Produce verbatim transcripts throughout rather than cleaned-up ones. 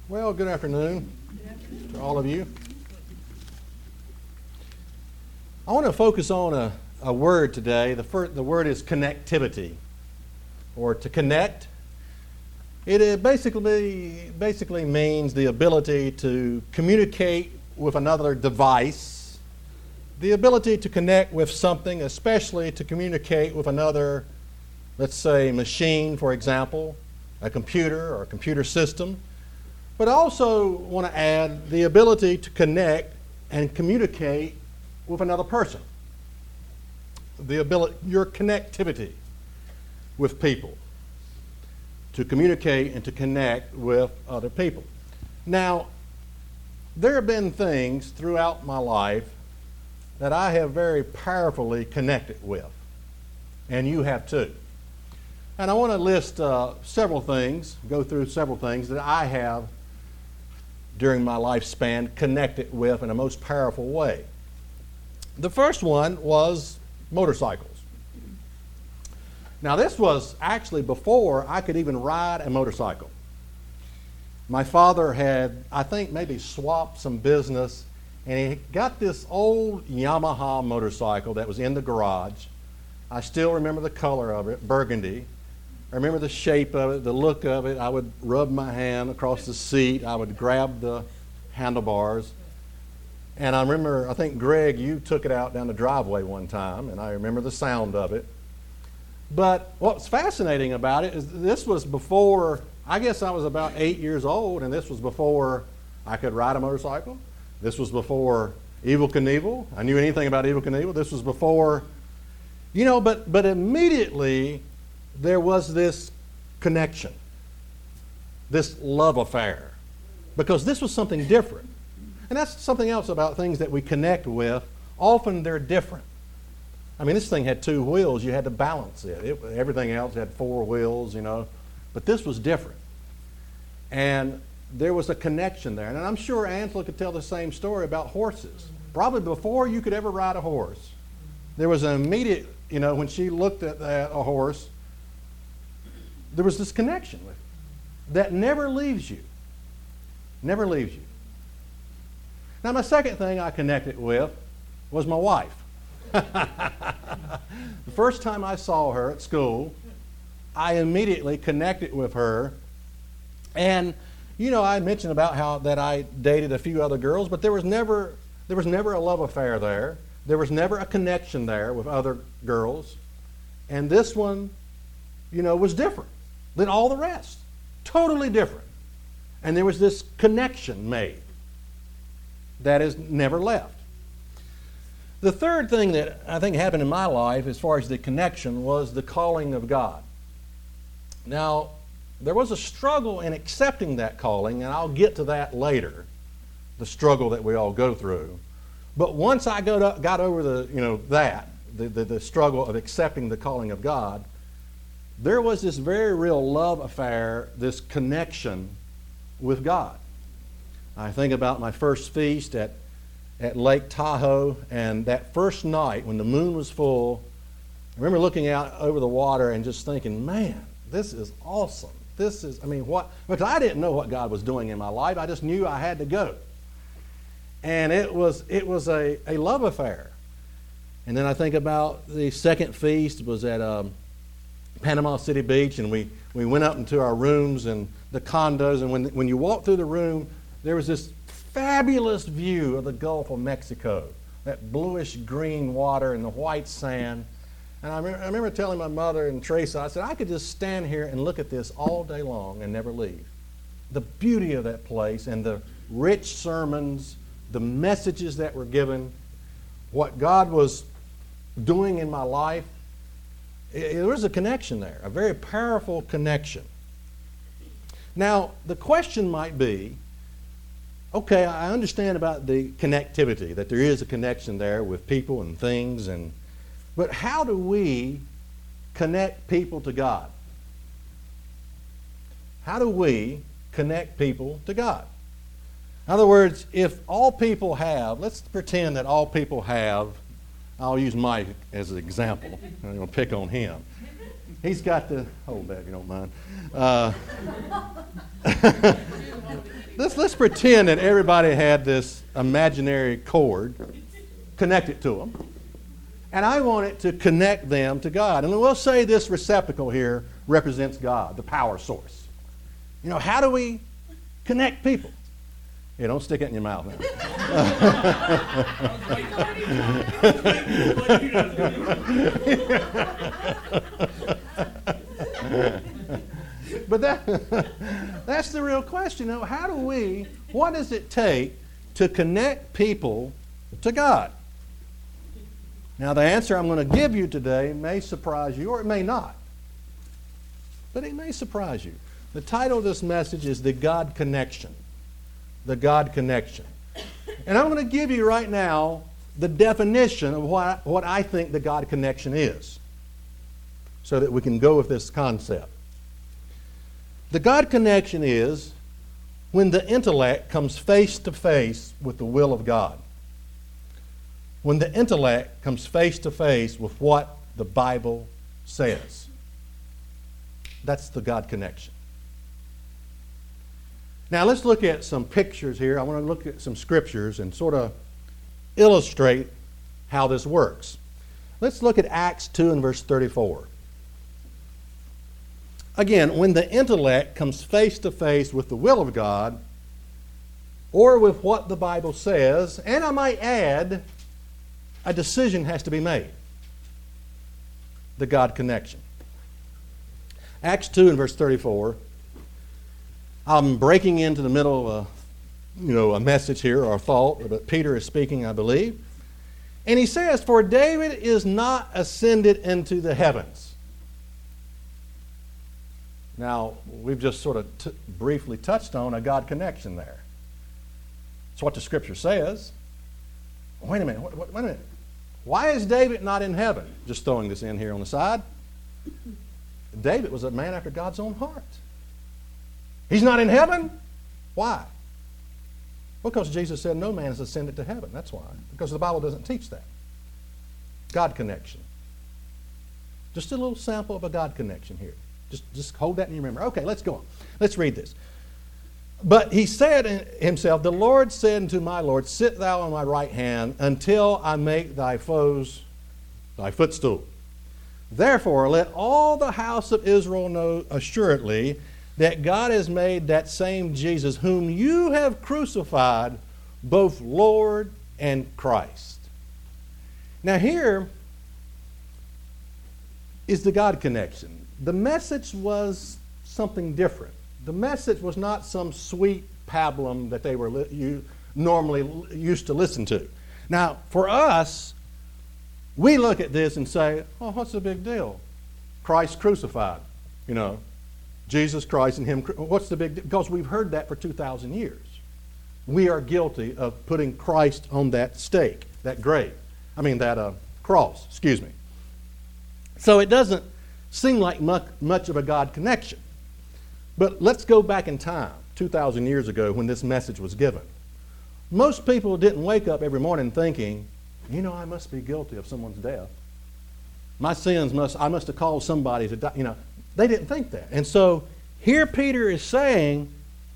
Well, good afternoon to all of you. I want to focus on a, a word today. The, first, the word is connectivity, or to connect. It is basically, basically means the ability to communicate with another device, the ability to connect with something, especially to communicate with another, let's say, machine, for example, a computer or a computer system. But I also want to add the ability to connect and communicate with another person. The ability, your connectivity with people, to communicate and to connect with other people. Now, there have been things throughout my life that I have very powerfully connected with, and you have too. And I want to list uh, several things, go through several things that I have during my lifespan connected with in a most powerful way. The first one was motorcycles. Now, this was actually before I could even ride a motorcycle. My father had, I think, maybe swapped some business, and he got this old Yamaha motorcycle that was in the garage. I still remember the color of it, burgundy. I remember the shape of it, the look of it. I would rub my hand across the seat. I would grab the handlebars. And I remember, I think, Greg, you took it out down the driveway one time, and I remember the sound of it. But what's fascinating about it is this was before, I guess I was about eight years old, and this was before I could ride a motorcycle. This was before Evel Knievel. I knew anything about Evel Knievel. This was before, you know, but but immediately there was this connection, this love affair, because this was something different. And that's something else about things that we connect with. Often they're different. I mean, this thing had two wheels. You had to balance it. it everything else had four wheels, you know. But this was different. And there was a connection there. And I'm sure Angela could tell the same story about horses. Probably before you could ever ride a horse, there was an immediate, you know, when she looked at that, a horse, there was this connection with it that never leaves you. Never leaves you. Now, my second thing I connected with was my wife. The first time I saw her at school, I immediately connected with her. And, you know, I mentioned about how that I dated a few other girls, but there was never there was never a love affair there. There was never a connection there with other girls. And this one, you know, was different than all the rest. Totally different. And there was this connection made that has never left. The third thing that I think happened in my life as far as the connection was the calling of God. Now, there was a struggle in accepting that calling, and I'll get to that later, the struggle that we all go through. But once I got, up, got over the, you know, that, the, the, the struggle of accepting the calling of God, there was this very real love affair, this connection with God. I think about my first feast at, at Lake Tahoe, and that first night when the moon was full, I remember looking out over the water and just thinking, man, this is awesome. This is, I mean, what, because I didn't know what God was doing in my life. I just knew I had to go. And it was, it was a, a love affair. And then I think about the second feast was at um, Panama City Beach, and we, we went up into our rooms and the condos, and when, when you walked through the room, there was this fabulous view of the Gulf of Mexico, that bluish green water and the white sand. And I remember, I remember telling my mother and Teresa, I said, I could just stand here and look at this all day long and never leave. The beauty of that place and the rich sermons, the messages that were given, what God was doing in my life, it, there was a connection there, a very powerful connection. Now, the question might be, okay, I understand about the connectivity, that there is a connection there with people and things, and but how do we connect people to God? How do we connect people to God? In other words, if all people have, let's pretend that all people have, I'll use Mike as an example. I'm going to pick on him. He's got the, hold that if you don't mind. Uh, let's let's pretend that everybody had this imaginary cord connected to them, and I want it to connect them to God. And we'll say this receptacle here represents God, the power source. You know, how do we connect people? Yeah, don't stick it in your mouth now. But that, that's the real question. You know, how do we, what does it take to connect people to God? Now, the answer I'm going to give you today may surprise you, or it may not. But it may surprise you. The title of this message is The God Connection. The God Connection. And I'm going to give you right now the definition of what, what I think the God Connection is, so that we can go with this concept. The God Connection is when the intellect comes face to face with the will of God. When the intellect comes face to face with what the Bible says. That's the God Connection. Now let's look at some pictures here. I want to look at some scriptures and sort of illustrate how this works. Let's look at Acts two and verse thirty-four. Again, when the intellect comes face to face with the will of God, or with what the Bible says, and I might add, a decision has to be made. The God Connection. Acts two and verse thirty-four. I'm breaking into the middle of a, you know, a message here or a thought, but Peter is speaking, I believe. And he says, "For David is not ascended into the heavens." Now, we've just sort of t- briefly touched on a God connection there. It's what the Scripture says. Wait a minute, wait, wait a minute. Why is David not in heaven? Just throwing this in here on the side. David was a man after God's own heart. He's not in heaven? Why? Because Jesus said no man has ascended to heaven. That's why. Because the Bible doesn't teach that. God connection. Just a little sample of a God connection here. Just, just hold that in your memory. Okay, let's go on. Let's read this. But he said himself, "The Lord said unto my Lord, Sit thou on my right hand until I make thy foes thy footstool. Therefore, let all the house of Israel know assuredly that God has made that same Jesus, whom you have crucified, both Lord and Christ." Now here is the God connection. The message was something different. The message was not some sweet pablum that they were li- you normally l- used to listen to. Now, for us, we look at this and say, "Oh, what's the big deal? Christ crucified, you know, Jesus Christ and Him. What's the big deal?" Because we've heard that for two thousand years. We are guilty of putting Christ on that stake, that grave. I mean, that uh, cross, excuse me. So it doesn't seem like much, much of a God connection. But let's go back in time, two thousand years ago, when this message was given. Most people didn't wake up every morning thinking, you know, I must be guilty of someone's death. My sins must, I must have caused somebody to die. You know, they didn't think that. And so here Peter is saying,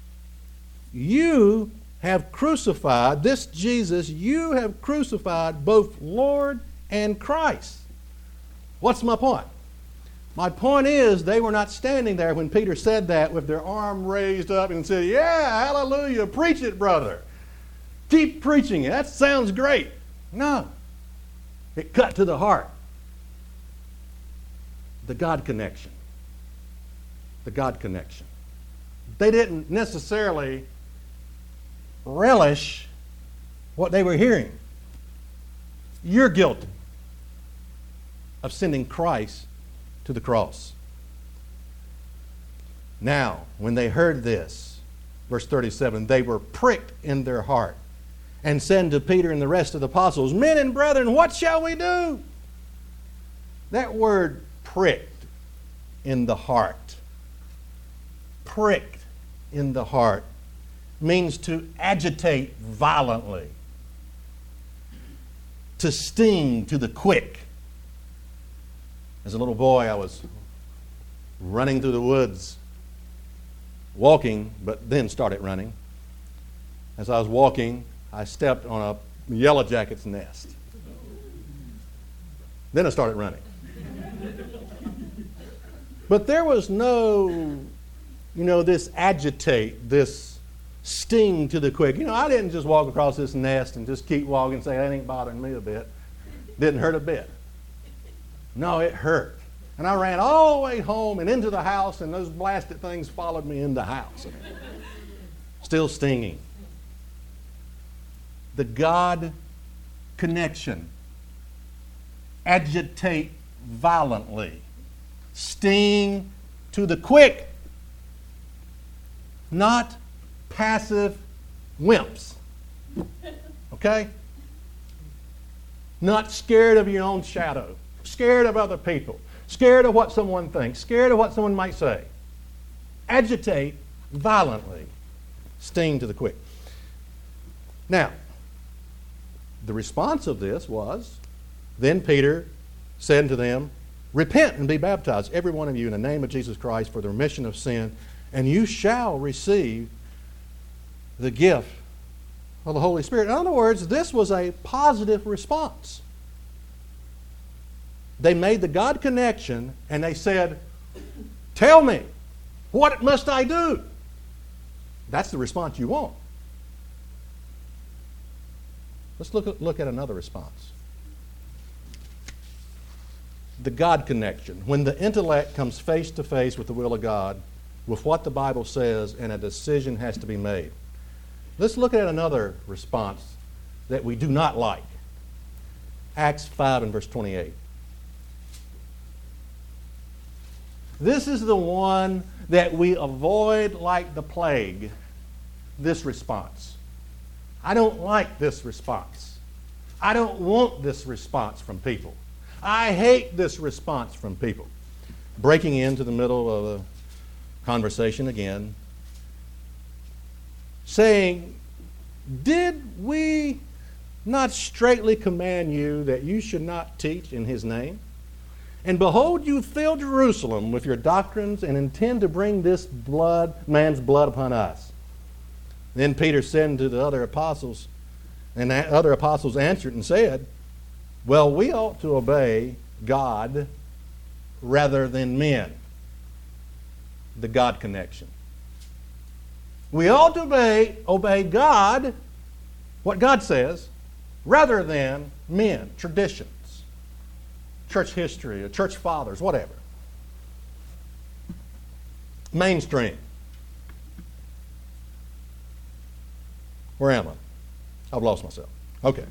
you have crucified, this Jesus, you have crucified both Lord and Christ. What's my point? My point is, they were not standing there when Peter said that with their arm raised up and said, "Yeah, hallelujah, preach it, brother. Keep preaching it. That sounds great." No. It cut to the heart. The God connection. The God connection. They didn't necessarily relish what they were hearing. You're guilty of sending Christ to the cross. Now, when they heard this, verse thirty-seven, they were pricked in their heart and said to Peter and the rest of the apostles, "Men and brethren, what shall we do?" That word pricked in the heart, pricked in the heart, means to agitate violently, to sting to the quick. As a little boy, I was running through the woods, walking, but then started running. as I was walking, I stepped on a yellow jacket's nest. Then I started running. But there was no, you know, this agitate, this sting to the quick. You know, I didn't just walk across this nest and just keep walking and say, that ain't bothering me a bit. Didn't hurt a bit. No, it hurt. And I ran all the way home and into the house, and those blasted things followed me in the house. Still stinging. The God connection. Agitate violently. Sting to the quick. Not passive wimps. Okay? Not scared of your own shadow. Scared of other people. Scared of what someone thinks. Scared of what someone might say. Agitate violently. Sting to the quick. Now, the response of this was, then Peter said to them, repent and be baptized, every one of you, in the name of Jesus Christ for the remission of sin, and you shall receive the gift of the Holy Spirit. In other words, this was a positive response. They made the God connection and they said, tell me, what must I do? That's the response you want. Let's look at, look at another response. The God connection. When the intellect comes face to face with the will of God, with what the Bible says, and a decision has to be made. Let's look at another response that we do not like. Acts five and verse twenty-eight. This is the one that we avoid like the plague, this response. I don't like this response. I don't want this response from people. I hate this response from people. Breaking into the middle of a conversation again, saying, did we not straightly command you that you should not teach in his name? And behold, you fill Jerusalem with your doctrines and intend to bring this blood, man's blood upon us. Then Peter said to the other apostles, and the other apostles answered and said, well, we ought to obey God rather than men. The God connection. We ought to obey, obey God, what God says, rather than men, traditions, church history, or church fathers, whatever. Mainstream. Where am I? I've lost myself. Okay.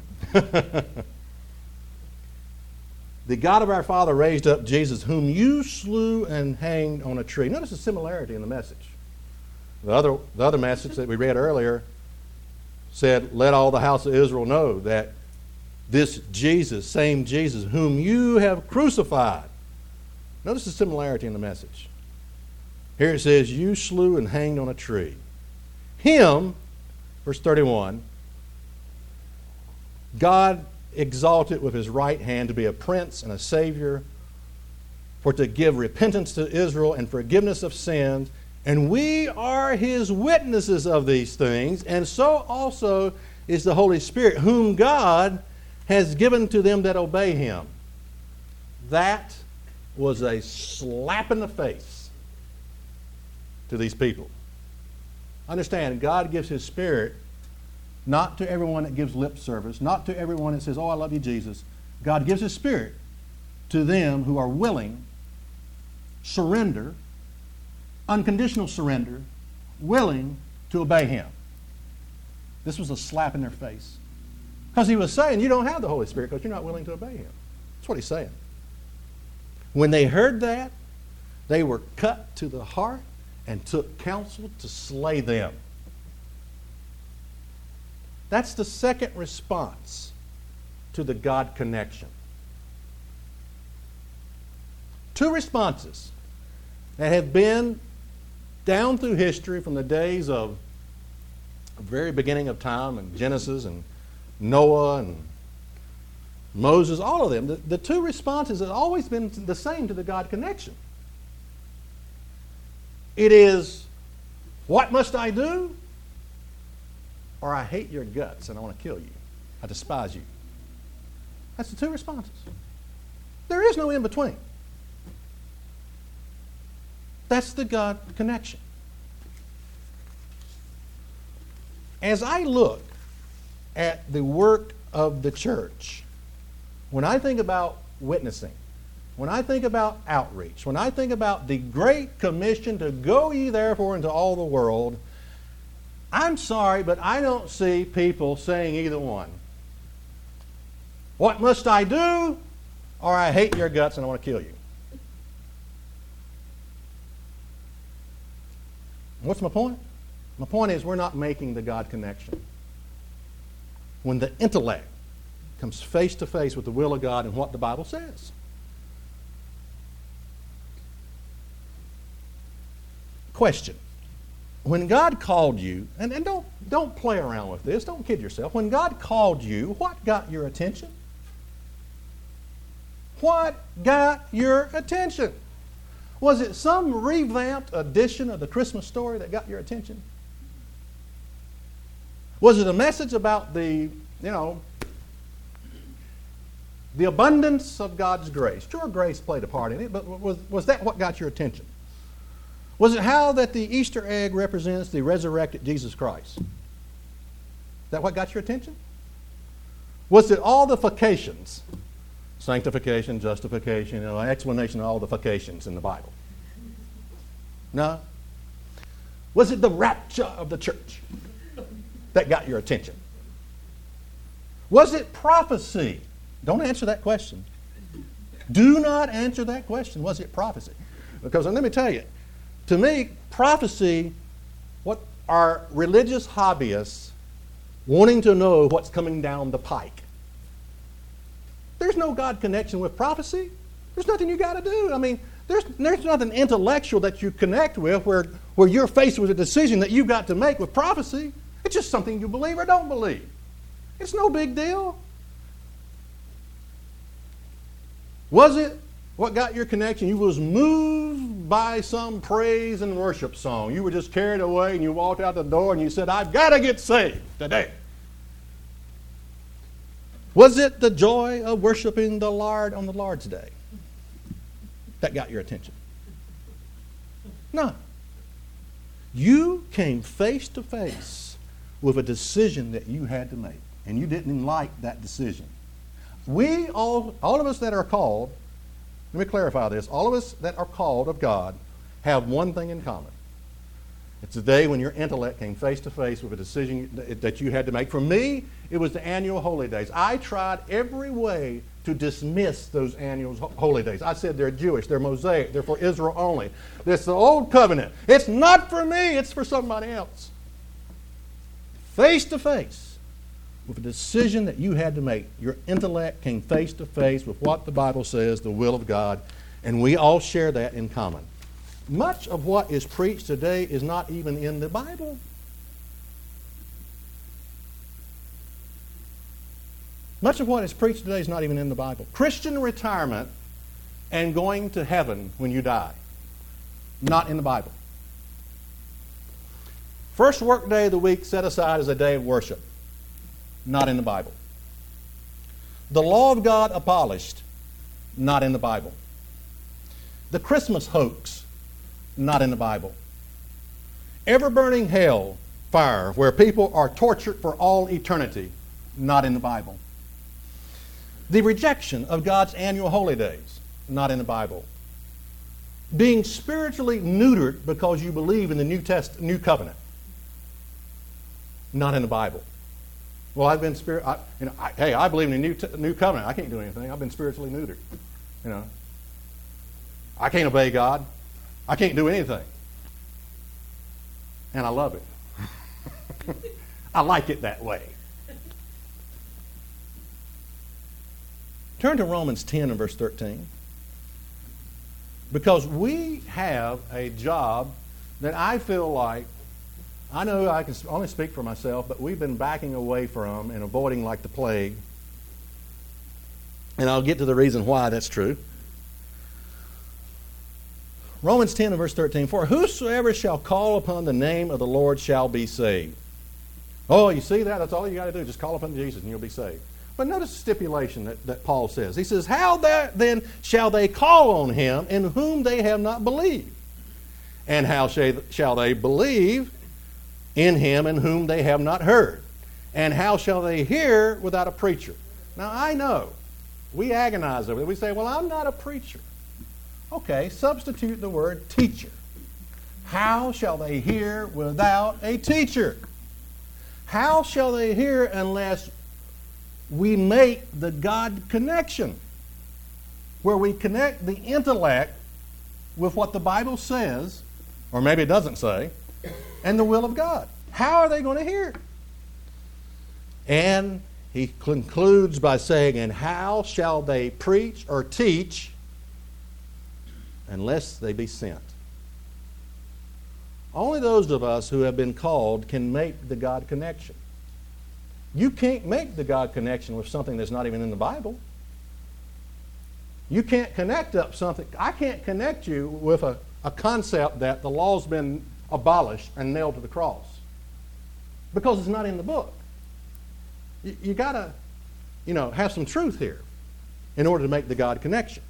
The God of our Father raised up Jesus, whom you slew and hanged on a tree. Notice the similarity in the message. The other, the other message that we read earlier said, let all the house of Israel know that this Jesus, same Jesus, whom you have crucified. Notice the similarity in the message. Here it says, you slew and hanged on a tree. Him, verse thirty-one, God exalted with his right hand to be a prince and a savior, for to give repentance to Israel and forgiveness of sins. And we are his witnesses of these things, and so also is the Holy Spirit, whom God has given to them that obey him. That was a slap in the face to these people. Understand, God gives his Spirit not to everyone that gives lip service, not to everyone that says, oh, I love you, Jesus. God gives his Spirit to them who are willing, surrender, unconditional surrender, willing to obey him. This was a slap in their face. Because he was saying, you don't have the Holy Spirit because you're not willing to obey him. That's what he's saying. When they heard that, they were cut to the heart and took counsel to slay them. That's the second response to the God connection. Two responses that have been down through history from the days of the very beginning of time and Genesis and Noah and Moses, all of them. The, the two responses have always been the same to the God connection. It is, what must I do? or I hate your guts and I want to kill you. I despise you. That's the two responses. There is no in between. That's the God connection. As I look at the work of the church, when I think about witnessing, when I think about outreach, when I think about the Great Commission to go ye therefore into all the world, I'm sorry, but I don't see people saying either one. What must I do? Or I hate your guts and I want to kill you. What's my point? My point is we're not making the God connection. When the intellect comes face to face with the will of God and what the Bible says. Question. When God called you, and, and don't, don't play around with this, don't kid yourself. When God called you, what got your attention? What got your attention? Was it some revamped edition of the Christmas story that got your attention? Was it a message about the, you know, the abundance of God's grace? Sure, grace played a part in it, but was, was that what got your attention? Was it how that the Easter egg represents the resurrected Jesus Christ? Is that what got your attention? Was it all the vocations? Sanctification, justification, you know, explanation of all the vocations in the Bible? No? Was it the rapture of the church that got your attention? Was it prophecy? Don't answer that question. Do not answer that question. Was it prophecy? Because let me tell you, to me, prophecy, what are religious hobbyists wanting to know what's coming down the pike. There's no God connection with prophecy. There's nothing you got to do. I mean, there's, there's nothing intellectual that you connect with where, where you're faced with a decision that you've got to make with prophecy. It's just something you believe or don't believe. It's no big deal. Was it what got your connection? You was moved by some praise and worship song. You were just carried away and you walked out the door and you said, I've got to get saved today. Was it the joy of worshiping the Lord on the Lord's Day that got your attention? No. You came face to face with a decision that you had to make, and you didn't like that decision. We all, all of us that are called, let me clarify this, all of us that are called of God have one thing in common. It's the day when your intellect came face to face with a decision that you had to make. For me, it was the annual holy days. I tried every way to dismiss those annual holy days. I said they're Jewish, they're Mosaic, they're for Israel only. It's the old covenant. It's not for me, it's for somebody else. Face to face with a decision that you had to make. Your intellect came face to face with what the Bible says, the will of God, and we all share that in common. Much of what is preached today is not even in the Bible. Much of what is preached today is not even in the Bible. Christian retirement and going to heaven when you die, not in the Bible. First work day of the week set aside as a day of worship, not in the Bible. The law of God abolished, not in the Bible. The Christmas hoax, not in the Bible. Ever-burning hell fire where people are tortured for all eternity, not in the Bible. The rejection of God's annual holy days, not in the Bible. Being spiritually neutered because you believe in the New Test, New Covenant, not in the Bible. Well, I've been spirit. I, you know, I, hey, I believe in the New t- New Covenant. I can't do anything. I've been spiritually neutered. You know, I can't obey God. I can't do anything. And I love it. I like it that way. Turn to Romans ten and verse thirteen. Because we have a job that I feel like, I know I can only speak for myself, but we've been backing away from and avoiding like the plague. And I'll get to the reason why that's true. Romans ten and verse thirteen, for whosoever shall call upon the name of the Lord shall be saved. Oh, you see that? That's all you got to do. Just call upon Jesus and you'll be saved. But notice the stipulation that, that Paul says. He says, how that then shall they call on him in whom they have not believed? And how shall they believe in him in whom they have not heard? And how shall they hear without a preacher? Now, I know we agonize over it. We say, well, I'm not a preacher. Okay, substitute the word teacher. How shall they hear without a teacher? How shall they hear unless we make the God connection, where we connect the intellect with what the Bible says, or maybe it doesn't say, and the will of God? How are they going to hear? And he concludes by saying, and how shall they preach or teach unless they be sent? Only those of us who have been called can make the God connection. You can't make the God connection with something that's not even in the Bible. You can't connect up something. I can't connect you with a, a concept that the law's been abolished and nailed to the cross because it's not in the book. You, you got to, you know, have some truth here in order to make the God connection.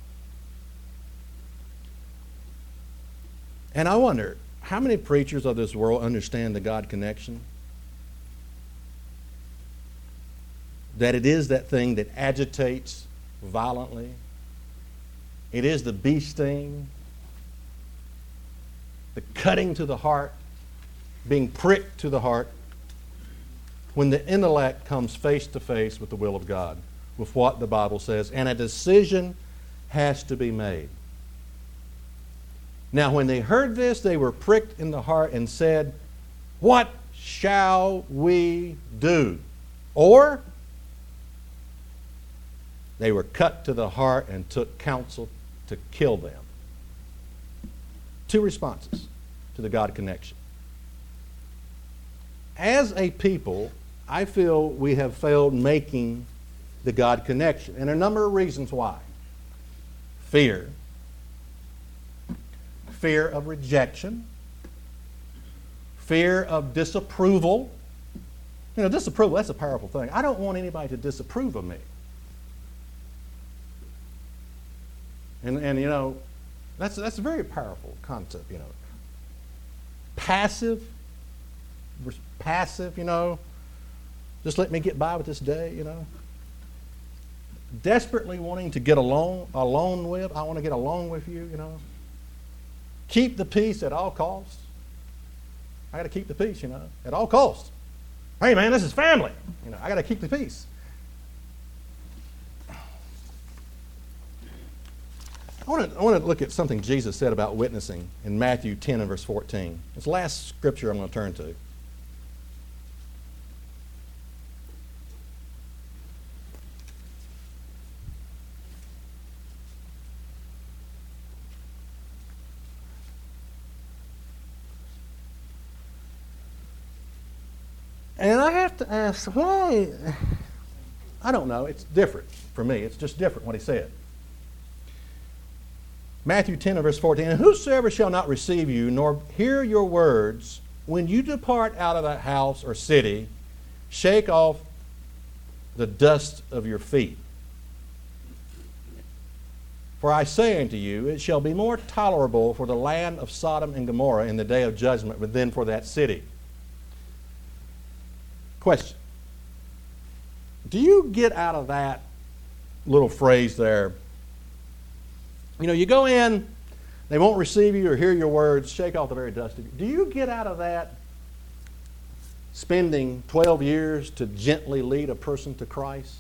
And I wonder, how many preachers of this world understand the God connection? That it is that thing that agitates violently. It is the bee sting, the cutting to the heart, being pricked to the heart, when the intellect comes face to face with the will of God, with what the Bible says, and a decision has to be made. Now, when they heard this, they were pricked in the heart and said, what shall we do? Or they were cut to the heart and took counsel to kill them. Two responses to the God connection. As a people, I feel we have failed making the God connection. And a number of reasons why. Fear. Fear of rejection. Fear of disapproval. You know, disapproval, that's a powerful thing. I don't want anybody to disapprove of me. And, and you know, that's, that's a very powerful concept, you know. Passive, passive, you know, just let me get by with this day, you know. Desperately wanting to get along, alone with, I want to get along with you, you know. Keep the peace at all costs. I got to keep the peace, you know, at all costs. Hey, man, this is family. You know, I got to keep the peace. I want to I want to look at something Jesus said about witnessing in Matthew ten and verse fourteen. It's the last scripture I'm going to turn to. And I have to ask, why? I don't know. It's different for me. It's just different what he said. Matthew ten and verse fourteen, and whosoever shall not receive you, nor hear your words, when you depart out of that house or city, shake off the dust of your feet. For I say unto you, it shall be more tolerable for the land of Sodom and Gomorrah in the day of judgment than for that city. Question. Do you get out of that little phrase there? You know, you go in, they won't receive you or hear your words, shake off the very dust of you. Do you get out of that spending twelve years to gently lead a person to Christ?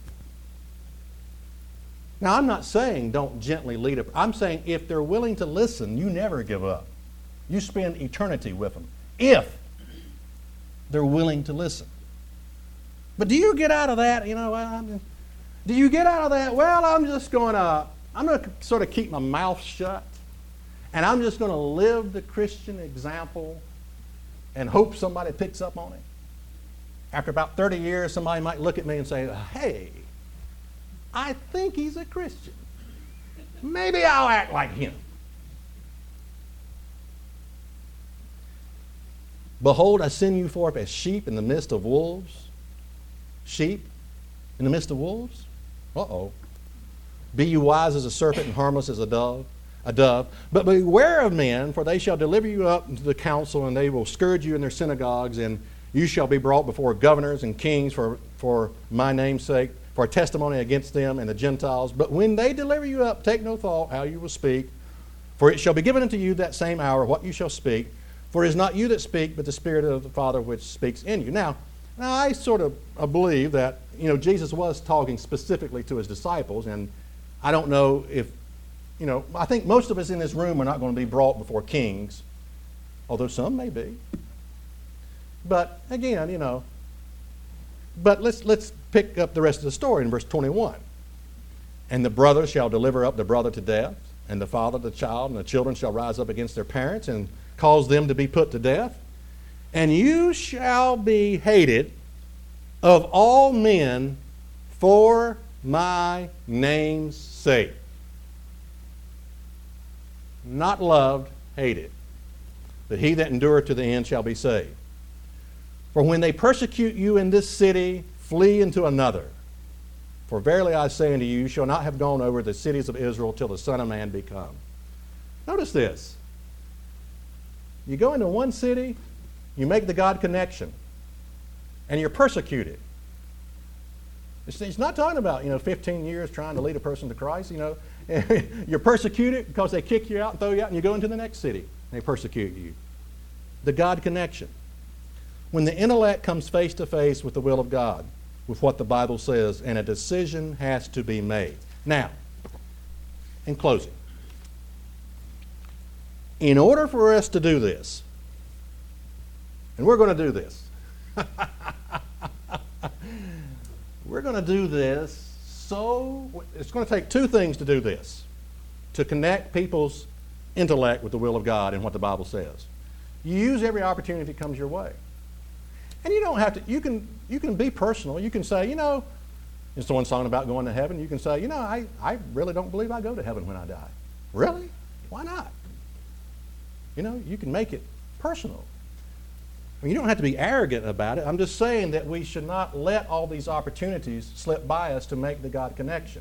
Now, I'm not saying don't gently lead a person. I'm saying if they're willing to listen, you never give up. You spend eternity with them if they're willing to listen. But do you get out of that, you know, I'm, do you get out of that, well, I'm just going to, I'm going to sort of keep my mouth shut, and I'm just going to live the Christian example and hope somebody picks up on it? After about thirty years, somebody might look at me and say, hey, I think he's a Christian. Maybe I'll act like him. Behold, I send you forth as sheep in the midst of wolves. Sheep in the midst of wolves? Uh-oh. Be you wise as a serpent and harmless as a dove. A dove. But beware of men, for they shall deliver you up into the council, and they will scourge you in their synagogues, and you shall be brought before governors and kings for, for my name's sake, for a testimony against them and the Gentiles. But when they deliver you up, take no thought how you will speak, for it shall be given unto you that same hour what you shall speak. For it is not you that speak, but the Spirit of the Father which speaks in you. Now, now I sort of uh, believe that, you know, Jesus was talking specifically to his disciples, and I don't know if, you know, I think most of us in this room are not going to be brought before kings, although some may be. But again, you know, but let's let's pick up the rest of the story in verse twenty-one. And the brother shall deliver up the brother to death, and the father the child, and the children shall rise up against their parents and cause them to be put to death. And you shall be hated of all men for my name's sake. Not loved, hated. But he that endureth to the end shall be saved. For when they persecute you in this city, flee into another. For verily I say unto you, you shall not have gone over the cities of Israel till the Son of Man be come. Notice this. You go into one city, you make the God connection, and you're persecuted. It's, it's not talking about, you know, fifteen years trying to lead a person to Christ. You know, you're persecuted because they kick you out and throw you out, and you go into the next city, and they persecute you. The God connection. When the intellect comes face to face with the will of God, with what the Bible says, and a decision has to be made. Now, in closing, in order for us to do this, and we're going to do this, we're going to do this so, it's going to take two things to do this, to connect people's intellect with the will of God and what the Bible says. You use every opportunity that comes your way. And you don't have to, you can you can be personal. You can say, you know, if someone's talking about going to heaven, you can say, you know, I, I really don't believe I go to heaven when I die. Really? Why not? You know, you can make it personal. I mean, you don't have to be arrogant about it. I'm just saying that we should not let all these opportunities slip by us to make the God connection.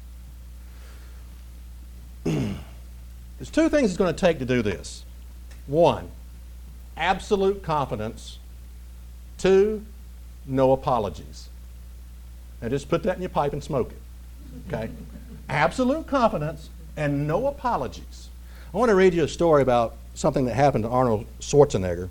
There's two things it's going to take to do this. One, absolute confidence. Two, no apologies. Now just put that in your pipe and smoke it. Okay? Absolute confidence and no apologies. I want to read you a story about something that happened to Arnold Schwarzenegger.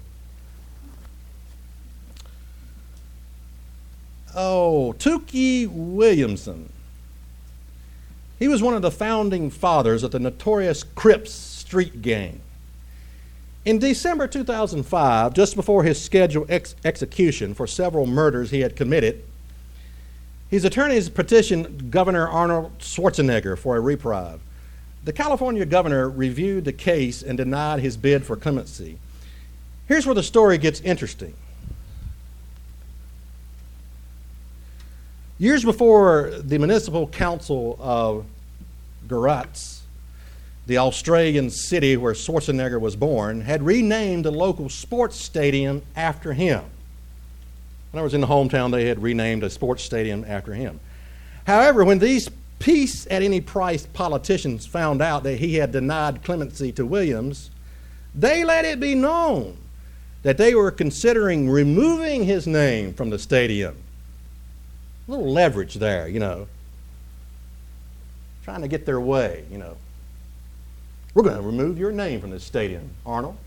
Oh, Tookie Williamson. He was one of the founding fathers of the notorious Crips street gang. In December two thousand five, just before his scheduled ex- execution for several murders he had committed, his attorneys petitioned Governor Arnold Schwarzenegger for a reprieve. The California governor reviewed the case and denied his bid for clemency. Here's where the story gets interesting. Years before the Municipal Council of Graz, the Australian city where Schwarzenegger was born, had renamed the local sports stadium after him. When I was in the hometown, they had renamed a sports stadium after him. However, when these peace at any price politicians found out that he had denied clemency to Williams, they let it be known that they were considering removing his name from the stadium. A little leverage there, you know. Trying to get their way, you know. We're going to remove your name from this stadium, Arnold.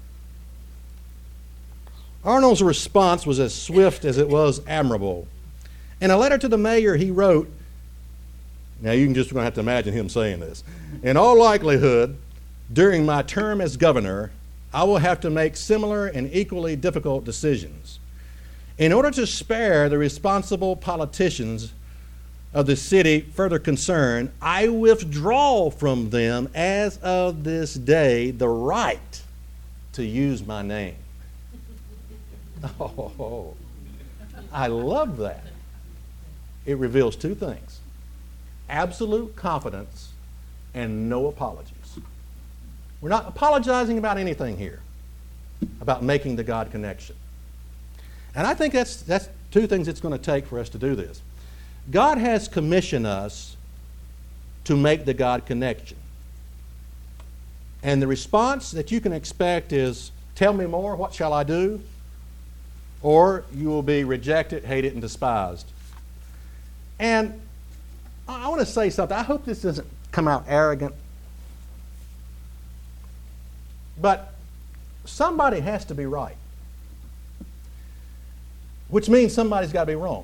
Arnold's response was as swift as it was admirable. In a letter to the mayor, he wrote, now you can just going to have to imagine him saying this, in all likelihood, during my term as governor, I will have to make similar and equally difficult decisions. In order to spare the responsible politicians of the city further concern, I withdraw from them as of this day the right to use my name. Oh, I love that. It reveals two things: absolute confidence and no apologies. We're not apologizing about anything here, about making the God connection. And I think that's, that's two things it's going to take for us to do this. God has commissioned us to make the God connection. And the response that you can expect is, tell me more, what shall I do? Or you will be rejected, hated, and despised. And I want to say something. I hope this doesn't come out arrogant. But somebody has to be right. Which means somebody's got to be wrong.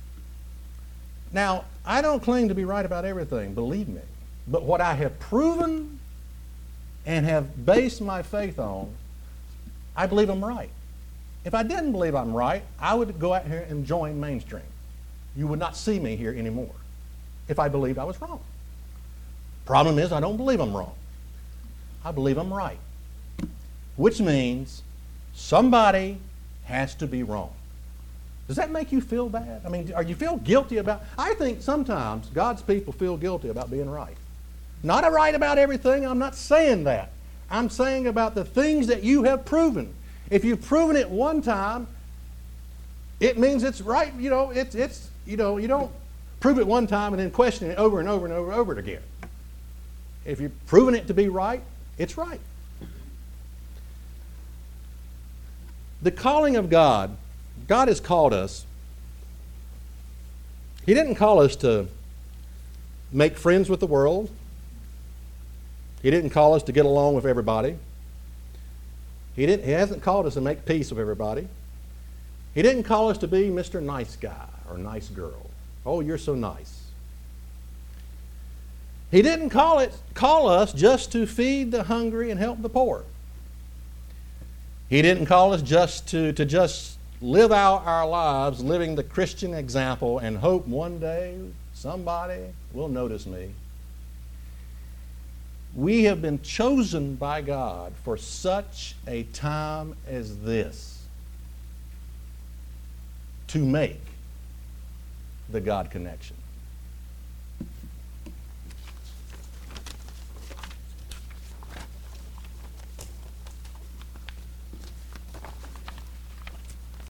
Now, I don't claim to be right about everything, believe me. But what I have proven and have based my faith on, I believe I'm right. If I didn't believe I'm right, I would go out here and join mainstream. You would not see me here anymore if I believed I was wrong. Problem is, I don't believe I'm wrong. I believe I'm right. Which means somebody has to be wrong. Does that make you feel bad? I mean, are you feel guilty about... I think sometimes God's people feel guilty about being right. Not a right about everything. I'm not saying that. I'm saying about the things that you have proven. If you've proven it one time, it means it's right. You know, it's, it's, you know, you don't prove it one time and then question it over and over and over and over again. If you've proven it to be right, it's right. The calling of God, God has called us. He didn't call us to make friends with the world. He didn't call us to get along with everybody. He didn't, he hasn't called us to make peace with everybody. He didn't call us to be Mister Nice Guy or Nice Girl. Oh, you're so nice. He didn't call it call us just to feed the hungry and help the poor. He didn't call us just to, to just live out our lives living the Christian example and hope one day somebody will notice me. We have been chosen by God for such a time as this to make the God connection.